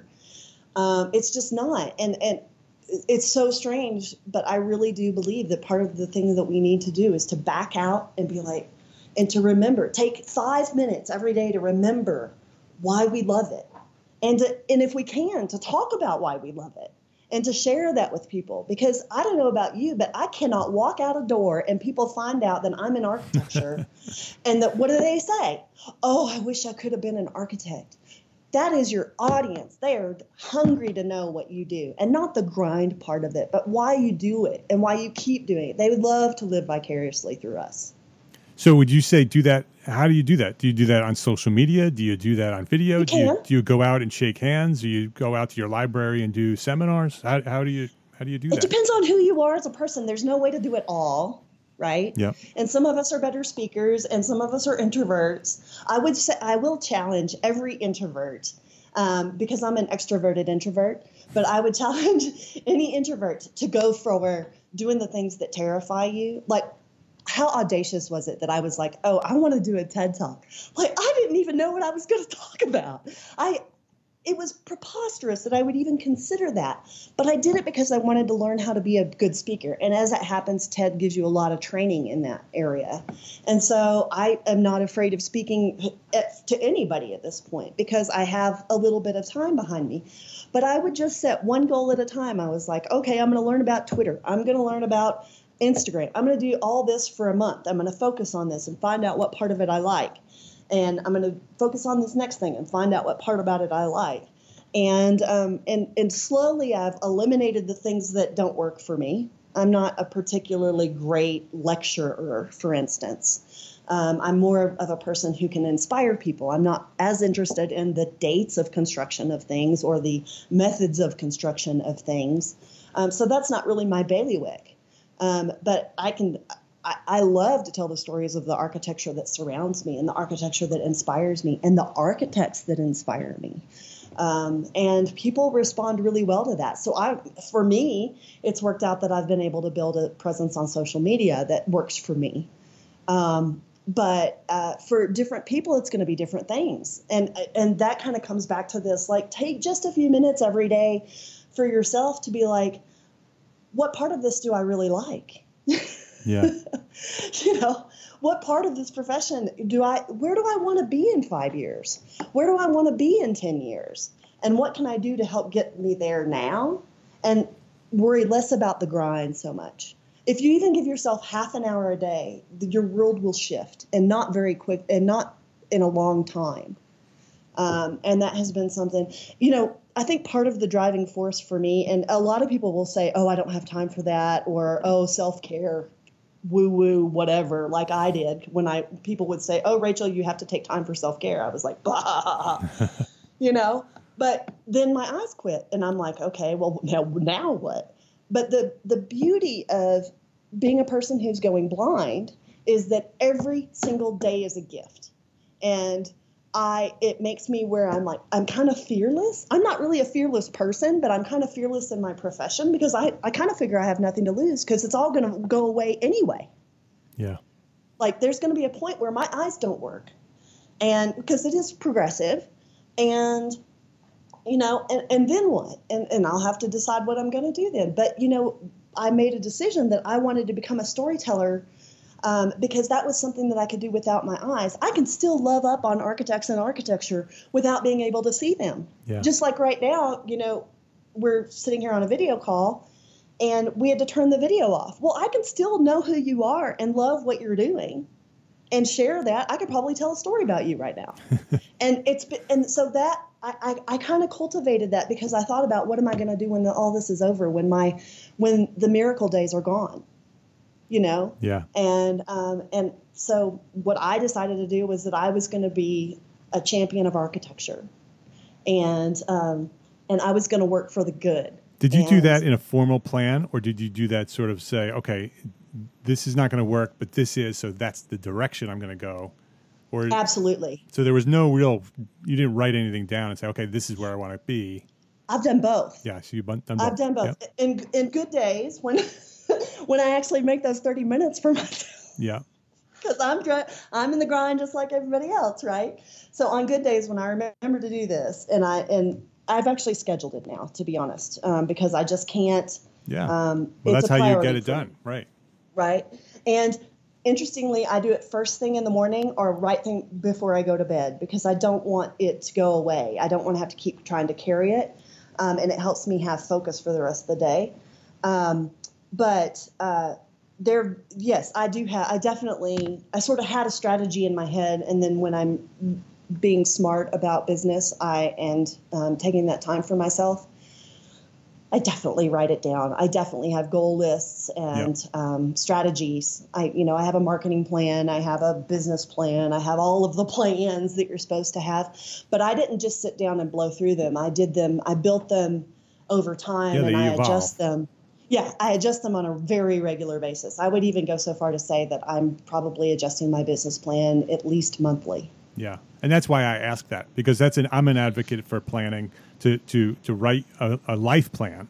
Um, it's just not, and and. It's so strange, but I really do believe that part of the thing that we need to do is to back out and be like, and to remember, take five minutes every day to remember why we love it. And to, and if we can, to talk about why we love it and to share that with people. Because I don't know about you, but I cannot walk out a door and people find out that I'm in architecture and that, what do they say? Oh, I wish I could have been an architect. That is your audience. They are hungry to know what you do, and not the grind part of it, but why you do it and why you keep doing it. They would love to live vicariously through us. So would you say do that? How do you do that? Do you do that on social media? Do you do that on video? You do, you, can. do you go out and shake hands? Do you go out to your library and do seminars? How, how do you how do you do it that? It depends on who you are as a person. There's no way to do it all. Right? Yeah. And some of us are better speakers and some of us are introverts. I would say I will challenge every introvert. Um, because I'm an extroverted introvert, but I would challenge any introvert to go for doing the things that terrify you. Like, how audacious was it that I was like, oh, I want to do a TED Talk. Like, I didn't even know what I was going to talk about. I, it was preposterous that I would even consider that. But I did it because I wanted to learn how to be a good speaker. And as it happens, TED gives you a lot of training in that area. And so I am not afraid of speaking to anybody at this point because I have a little bit of time behind me. But I would just set one goal at a time. I was like, okay, I'm going to learn about Twitter. I'm going to learn about Instagram. I'm going to do all this for a month. I'm going to focus on this and find out what part of it I like. And I'm going to focus on this next thing and find out what part about it I like. And um, and and slowly I've eliminated the things that don't work for me. I'm not a particularly great lecturer, for instance. Um, I'm more of a person who can inspire people. I'm not as interested in the dates of construction of things or the methods of construction of things. Um, so that's not really my bailiwick. Um, but I can... I love to tell the stories of the architecture that surrounds me and the architecture that inspires me and the architects that inspire me. Um, and people respond really well to that. So I, for me, it's worked out that I've been able to build a presence on social media that works for me. Um, but uh, for different people, it's going to be different things. And, and that kind of comes back to this, like, take just a few minutes every day for yourself to be like, what part of this do I really like? Yeah. You know, what part of this profession do I, where do I want to be in five years? Where do I want to be in ten years? And what can I do to help get me there now? And worry less about the grind so much. If you even give yourself half an hour a day, your world will shift, and not very quick and not in a long time. Um, and that has been something, you know, I think part of the driving force for me, and a lot of people will say, oh, I don't have time for that, or, oh, self-care, woo-woo, whatever, like I did when I people would say, oh, Rachel, you have to take time for self-care. I was like, bah, you know, but then my eyes quit and I'm like, okay, well, now, now what? But the, the beauty of being a person who's going blind is that every single day is a gift. And I, it makes me where I'm like, I'm kind of fearless. I'm not really a fearless person, but I'm kind of fearless in my profession because I, I kind of figure I have nothing to lose because it's all going to go away anyway. Yeah. Like there's going to be a point where my eyes don't work, and because it is progressive, and, you know, and, and then what? And, and I'll have to decide what I'm going to do then. But, you know, I made a decision that I wanted to become a storyteller Um, because that was something that I could do without my eyes. I can still love up on architects and architecture without being able to see them. Yeah. Just like right now, you know, we're sitting here on a video call and we had to turn the video off. Well, I can still know who you are and love what you're doing and share that. I could probably tell a story about you right now. and it's been, and so that I, I, I kind of cultivated that because I thought about what am I going to do when the, all this is over, when my when the miracle days are gone. You know? Yeah. And um, and so what I decided to do was that I was going to be a champion of architecture. And um, and I was going to work for the good. Did you and, do that in a formal plan, or did you do that sort of say, okay, this is not going to work, but this is, so that's the direction I'm going to go? Or absolutely. So there was no real, you didn't write anything down and say, okay, this is where I want to be. I've done both. Yeah, so you've done both. I've done both. Yep. In in good days when when I actually make those thirty minutes for myself. Yeah. Because I'm I'm in the grind just like everybody else, right? So on good days when I remember to do this, and I and I've actually scheduled it now, to be honest, um, because I just can't. Yeah. Um, well, it's that's a how you get it for done, me, right? Right. And interestingly, I do it first thing in the morning or right thing before I go to bed because I don't want it to go away. I don't want to have to keep trying to carry it, um, and it helps me have focus for the rest of the day. Um, but uh, there, yes, I do have. I definitely, I sort of had a strategy in my head, and then when I'm being smart about business, I and um, taking that time for myself, I definitely write it down. I definitely have goal lists and yep. um, strategies. I, you know, I have a marketing plan. I have a business plan. I have all of the plans that you're supposed to have. But I didn't just sit down and blow through them. I did them. I built them over time, yeah, and I evolve. adjust them. Yeah, I adjust them on a very regular basis. I would even go so far to say that I'm probably adjusting my business plan at least monthly. Yeah, and that's why I ask that, because that's an I'm an advocate for planning to to to write a, a life plan,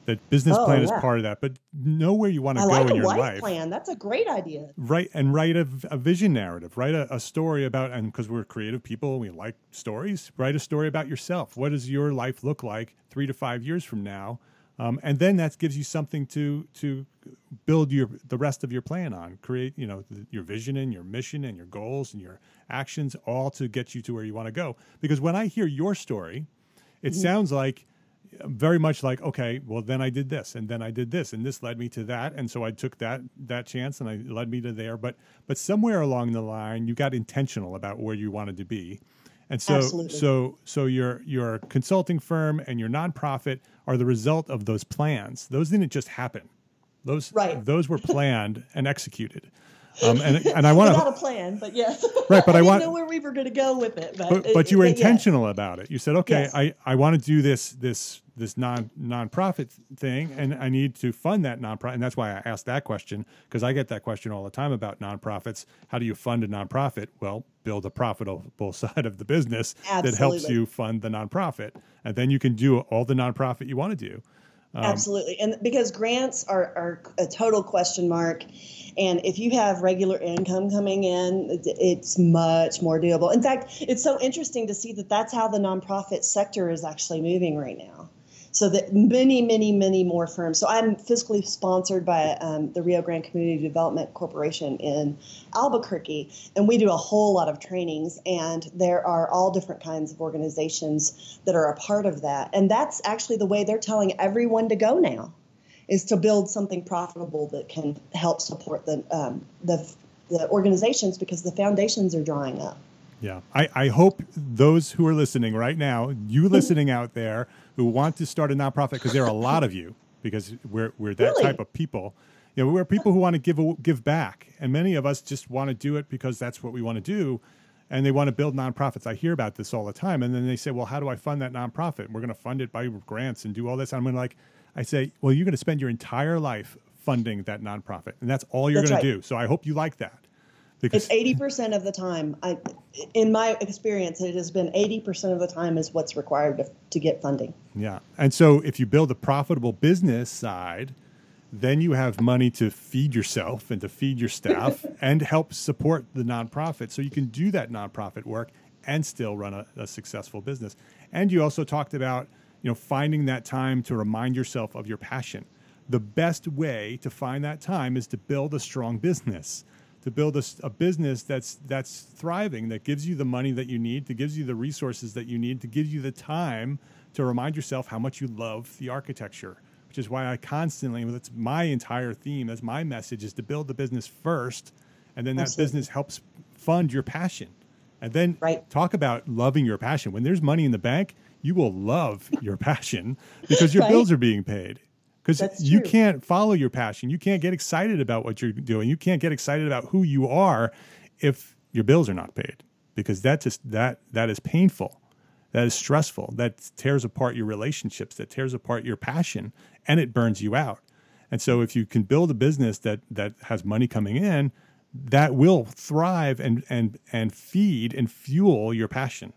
That business Oh, plan is yeah. part of that, but know where you want to I go like in a your life life. plan. That's a great idea. Write and write a, a vision narrative. Write a, a story about, and because we're creative people, we like stories. Write a story about yourself. What does your life look like three to five years from now? Um, and then that gives you something to to build your the rest of your plan on. Create, you know, the, your vision and your mission and your goals and your actions, all to get you to where you want to go. Because when I hear your story, it mm-hmm. sounds like very much like, okay, well, then I did this, and then I did this, and this led me to that, and so I took that that chance, and it led me to there. But but somewhere along the line, you got intentional about where you wanted to be, and so Absolutely. so so your your consulting firm and your nonprofit are the result of those plans. Those didn't just happen; those right. those were planned and executed. Um, and and I want to without a plan, but yes, right. But I, I didn't want know where we were going to go with it. But but, it, but you were but intentional yes. about it. You said, okay, yes. I, I want to do this this this non nonprofit thing, and I need to fund that nonprofit. And that's why I asked that question, because I get that question all the time about nonprofits. How do you fund a nonprofit? Well, build a profitable side of the business Absolutely. that helps you fund the nonprofit, and then you can do all the nonprofit you want to do. Um, Absolutely. And because grants are, are a total question mark. And if you have regular income coming in, it's much more doable. In fact, it's so interesting to see that that's how the nonprofit sector is actually moving right now. So that many, many, many more firms. So I'm fiscally sponsored by um, the Rio Grande Community Development Corporation in Albuquerque, and we do a whole lot of trainings, and there are all different kinds of organizations that are a part of that. And that's actually the way they're telling everyone to go now, is to build something profitable that can help support the um, the, the organizations, because the foundations are drying up. Yeah, I, I hope those who are listening right now, you listening out there who want to start a nonprofit, because there are a lot of you, because we're we're that really? type of people. You know, we're people who want to give give back, and many of us just want to do it because that's what we want to do, and they want to build nonprofits. I hear about this all the time, and then they say, "Well, how do I fund that nonprofit? We're going to fund it by grants and do all this." I'm going to like, I say, "Well, you're going to spend your entire life funding that nonprofit, and that's all you're going right. to do." So I hope you like that. Because it's eighty percent of the time. I, in my experience, it has been eighty percent of the time is what's required to, to get funding. Yeah. And so if you build a profitable business side, then you have money to feed yourself and to feed your staff and help support the nonprofit. So you can do that nonprofit work and still run a, a successful business. And you also talked about, you know, finding that time to remind yourself of your passion. The best way to find that time is to build a strong business. To build a, a business that's that's thriving, that gives you the money that you need, that gives you the resources that you need, to give you the time to remind yourself how much you love the architecture, which is why I constantly, that's my entire theme, that's my message, is to build the business first, and then that Absolutely. business helps fund your passion. And then right. talk about loving your passion. When there's money in the bank, you will love your passion because your right? bills are being paid. Because you true. can't follow your passion. You can't get excited about what you're doing. You can't get excited about who you are if your bills are not paid, because that just that that is painful. That is stressful. That tears apart your relationships. That tears apart your passion, and it burns you out. And so if you can build a business that that has money coming in, that will thrive and and and feed and fuel your passion.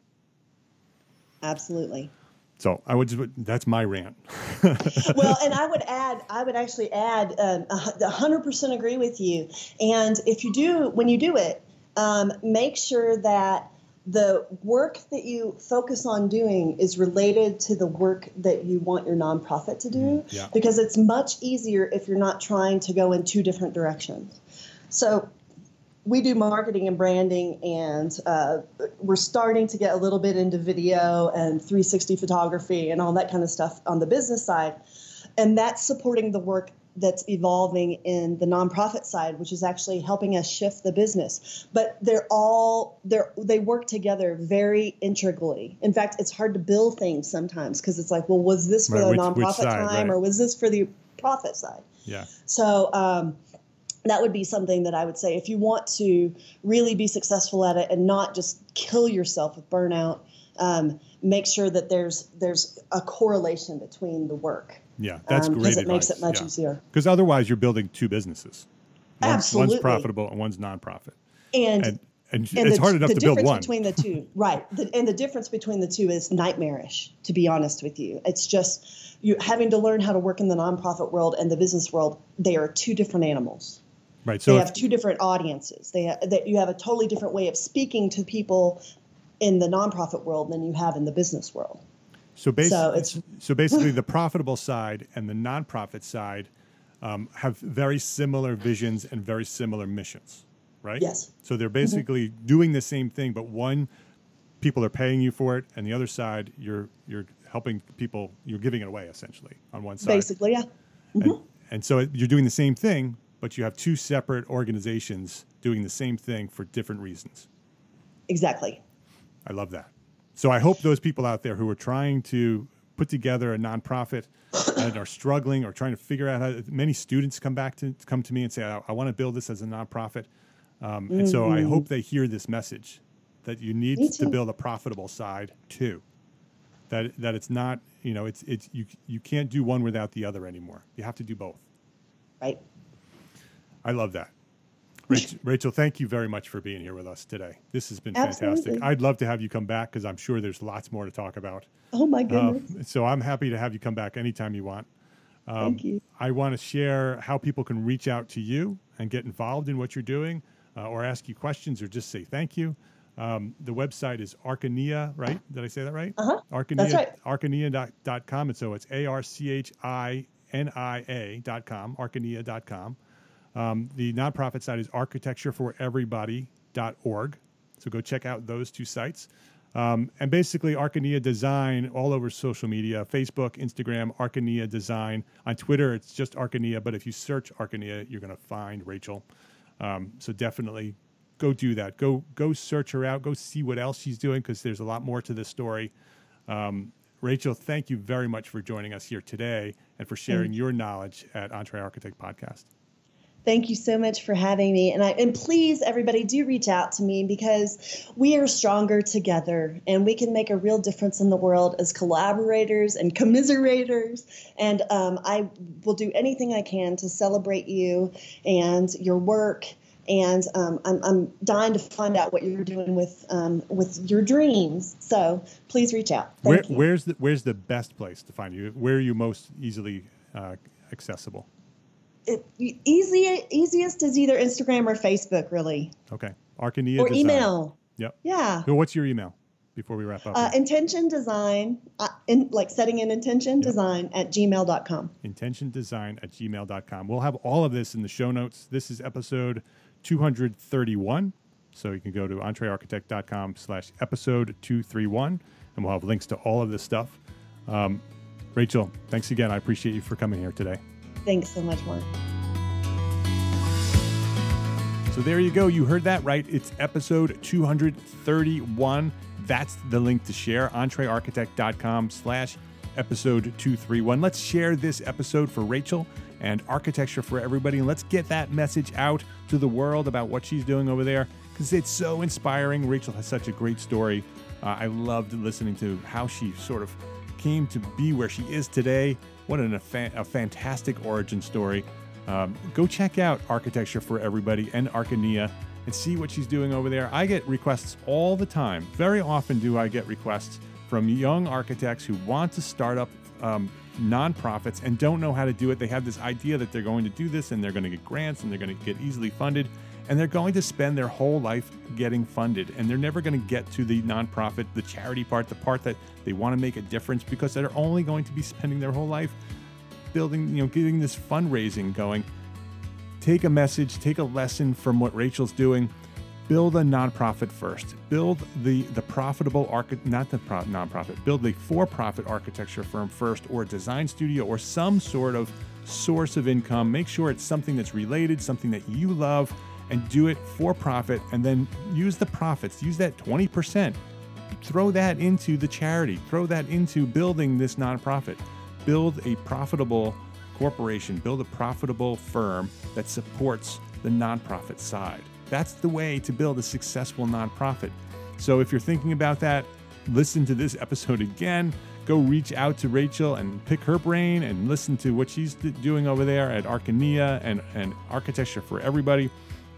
Absolutely. So I would just, that's my rant. Well, and I would add, I would actually add, um, one hundred percent agree with you. And if you do, when you do it, um, make sure that the work that you focus on doing is related to the work that you want your nonprofit to do, yeah. because it's much easier if you're not trying to go in two different directions. So we do marketing and branding, and uh, we're starting to get a little bit into video and three sixty photography and all that kind of stuff on the business side. And that's supporting the work that's evolving in the nonprofit side, which is actually helping us shift the business. But they're all, they're, they work together very integrally. In fact, it's hard to bill things sometimes because it's like, well, was this for right, the which, nonprofit which side, time right. or was this for the profit side? Yeah. So, um, that would be something that I would say if you want to really be successful at it and not just kill yourself with burnout, um, make sure that there's there's a correlation between the work. Yeah, that's um, great because it advice. makes it much yeah. easier. Because otherwise you're building two businesses. One's, Absolutely. One's profitable and one's nonprofit. And, and And, and it's the, hard enough the to build difference one. between the two, right? The, and the difference between the two is nightmarish, to be honest with you. It's just you having to learn how to work in the nonprofit world and the business world. They are two different animals. Right. So they if, have two different audiences. They ha- that you have a totally different way of speaking to people in the nonprofit world than you have in the business world. So, basi- so, it's, so basically, the profitable side and the nonprofit side um, have very similar visions and very similar missions, right? Yes. So they're basically mm-hmm. doing the same thing, but one, people are paying you for it, and the other side, you're you're helping people, you're giving it away essentially on one side. Basically, yeah. Mm-hmm. And, and so you're doing the same thing, but you have two separate organizations doing the same thing for different reasons. Exactly. I love that. So I hope those people out there who are trying to put together a nonprofit and are struggling or trying to figure out how, many students come back to come to me and say, I, I want to build this as a nonprofit. Um, mm-hmm. And so I hope they hear this message that you need to build a profitable side too. That that it's not, you know, it's it's you you can't do one without the other anymore. You have to do both. Right. I love that. Rachel, Rachel, thank you very much for being here with us today. This has been fantastic. Absolutely. I'd love to have you come back because I'm sure there's lots more to talk about. Oh, my goodness. Uh, so I'm happy to have you come back anytime you want. Um, thank you. I want to share how people can reach out to you and get involved in what you're doing uh, or ask you questions or just say thank you. Um, the website is Archinia, right? Did I say that right? Uh-huh. Archinia, That's right. Archinia dot com. And so it's A R C H I N I A dot com, Archinia dot com. Um, the nonprofit site is architecture for everybody dot org. So go check out those two sites. Um, and basically, Archinia Design all over social media, Facebook, Instagram, Archinia Design. On Twitter, it's just Archinia. But if you search Archinia, you're going to find Rachel. Um, so definitely go do that. Go go search her out. Go see what else she's doing because there's a lot more to this story. Um, Rachel, thank you very much for joining us here today and for sharing your knowledge at Entre Architect Podcast. Thank you so much for having me. And I and please, everybody, do reach out to me because we are stronger together and we can make a real difference in the world as collaborators and commiserators. And um, I will do anything I can to celebrate you and your work. And um, I'm, I'm dying to find out what you're doing with um, with your dreams. So please reach out. Thank Where, you. Where's the Where's the best place to find you? Where are you most easily uh, accessible? It, easy, easiest is either Instagram or Facebook, really. Okay. Archinia or Design. email. Yep. Yeah. So what's your email before we wrap up? Uh, intention design, uh, in, like setting an intention yep. design at gmail dot com. intention design at gmail dot com. We'll have all of this in the show notes. This is episode two hundred thirty-one. So you can go to entre architect dot com slash episode two thirty-one, and we'll have links to all of this stuff. Um, Rachel, thanks again. I appreciate you for coming here today. Thanks so much, Mark. So there you go. You heard that right. It's episode two hundred thirty-one. That's the link to share. entre architect dot com slash episode two thirty-one. Let's share this episode for Rachel and Architecture for Everybody. And let's get that message out to the world about what she's doing over there because it's so inspiring. Rachel has such a great story. Uh, I loved listening to how she sort of came to be where she is today. What an, a, fa- a fantastic origin story. Um, go check out Architecture for Everybody and Archinia and see what she's doing over there. I get requests all the time. Very often do I get requests from young architects who want to start up um, nonprofits and don't know how to do it. They have this idea that they're going to do this and they're going to get grants and they're going to get easily funded. And they're going to spend their whole life getting funded. And they're never going to get to the nonprofit, the charity part, the part that they want to make a difference because they're only going to be spending their whole life building, you know, getting this fundraising going. Take a message, take a lesson from what Rachel's doing. Build a nonprofit first. Build the the profitable, archi- not the pro- nonprofit, build the for-profit architecture firm first or a design studio or some sort of source of income. Make sure it's something that's related, something that you love, and do it for profit, and then use the profits. Use that twenty percent. Throw that into the charity. Throw that into building this nonprofit. Build a profitable corporation. Build a profitable firm that supports the nonprofit side. That's the way to build a successful nonprofit. So if you're thinking about that, listen to this episode again. Go reach out to Rachel and pick her brain and listen to what she's doing over there at Archinia and, and Architecture for Everybody.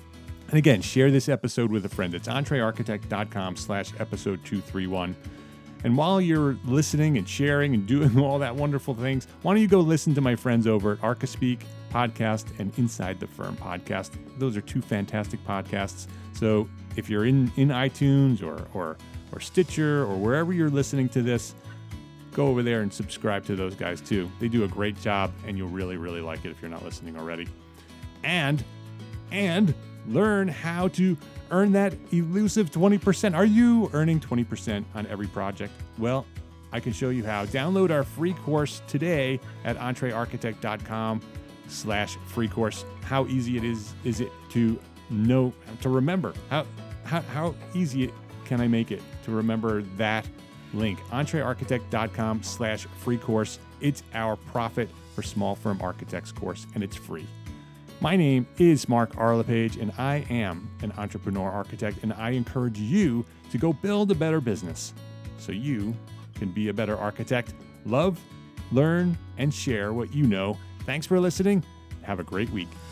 And again, share this episode with a friend. It's entrearchitect.com slash episode 231. And while you're listening and sharing and doing all that wonderful things, why don't you go listen to my friends over at ArchiSpeak podcast and Inside the Firm podcast. Those are two fantastic podcasts. So if you're in, in iTunes or, or, or Stitcher or wherever you're listening to this, go over there and subscribe to those guys too. They do a great job, and you'll really, really like it if you're not listening already. And, and learn how to earn that elusive twenty percent. Are you earning twenty percent on every project? Well, I can show you how. Download our free course today at entrearchitect.com slash free course. How easy it is, is it to know, to remember? How, how, how easy can I make it to remember that link? entrearchitect.com slash free course. It's our Profit for Small Firm Architects course, and it's free. My name is Mark Arlepage, and I am an entrepreneur architect, and I encourage you to go build a better business so you can be a better architect. Love, learn, and share what you know. Thanks for listening. Have a great week.